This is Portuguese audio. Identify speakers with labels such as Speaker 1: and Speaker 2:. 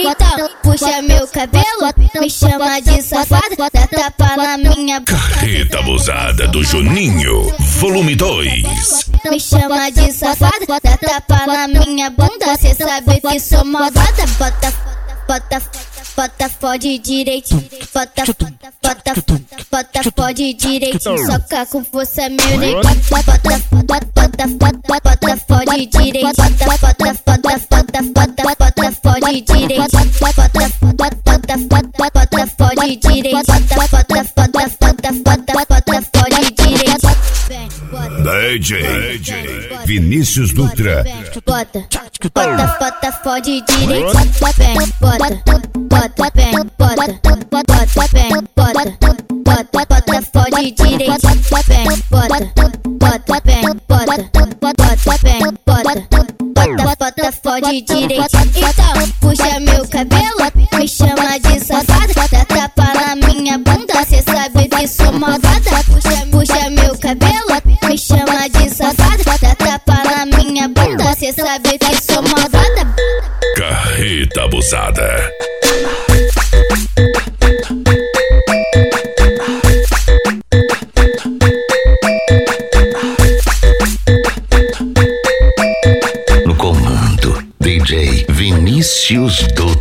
Speaker 1: Então puxa meu cabelo, me chama de safada, dá tapa na minha bunda.
Speaker 2: Carreta abusada do Juninho, volume 2.
Speaker 1: Me chama de safada, dá tapa na minha bunda. Cê sabe que sou malvada. Bota fode direitinho, bota fode direitinho, soca com força meu neguinho. Bota fode direitinho, bota fode direitinho, bota fode direitinho, bota fode direitinho.
Speaker 2: DJ Vinícius Dutra.
Speaker 1: Bota fode direitinho, bota fode direitinho, bota fode direitinho. Então puxa meu cabelo, me chama de safada, dá tapa na minha bunda. Cê sabe que sou malvada. Puxa meu cabelo, me chama de safada, dá tapa na minha bunda. Cê sabe que sou malvada.
Speaker 2: Carreta abusada.
Speaker 3: No comando, DJ Vinícius Dutra.